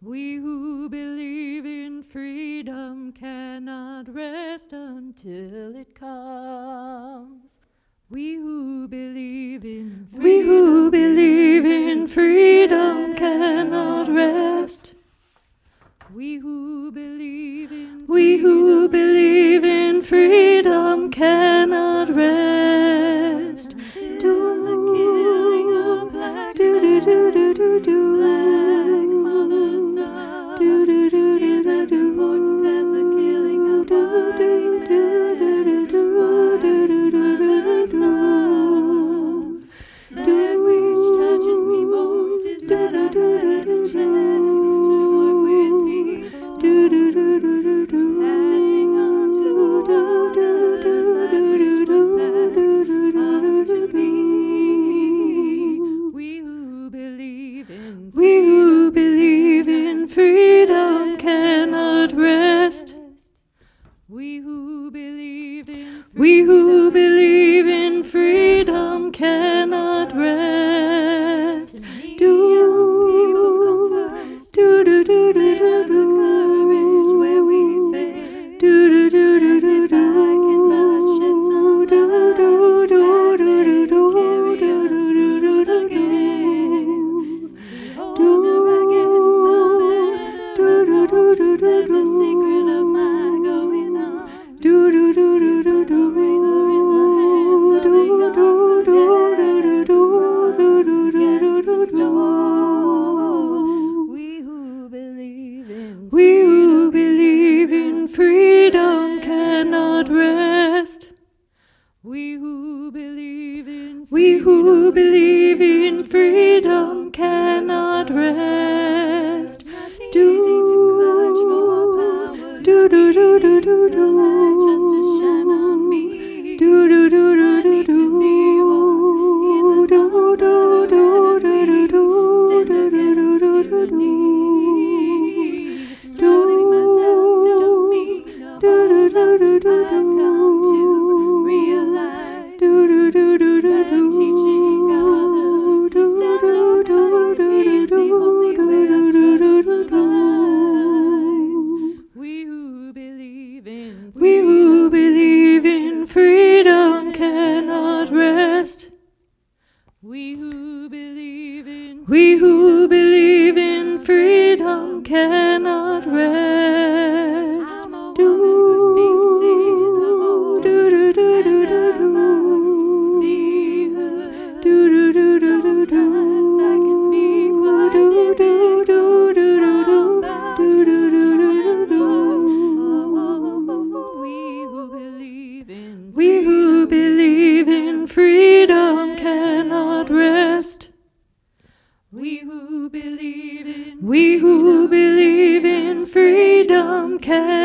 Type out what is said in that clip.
We who believe in freedom cannot rest until it comes. We who believe in freedom cannot rest. We who believe in freedom cannot rest. Until the killing of black mothers is as important as the killing of white sons. That which touches me most is that I had a chance to work with people, passing on to others that which was passed on to me. We who believe in freedom cannot rest. We who believe in freedom cannot rest. Courage where we fail. If I can but shed some light, as they carry us through the game. The older I get, the better. Let the secret of my going on is like a razor in the hands of the young who dare to run against the storm. We who believe in freedom cannot rest. We who believe in freedom cannot rest. Easy to clutch for power, just to shine on me. I need to be one in the dark as we stand against tyranny. Stealing myself don't mean no harm. I've come to realize that teaching others to stand upright is the only way our struggle survives. We who believe in freedom cannot rest. We who believe in freedom cannot rest. I'm a woman who speaks in the hope that I must be heard. Sometimes I can be quite difficult about to We who believe in freedom cannot rest. We who believe in freedom cannot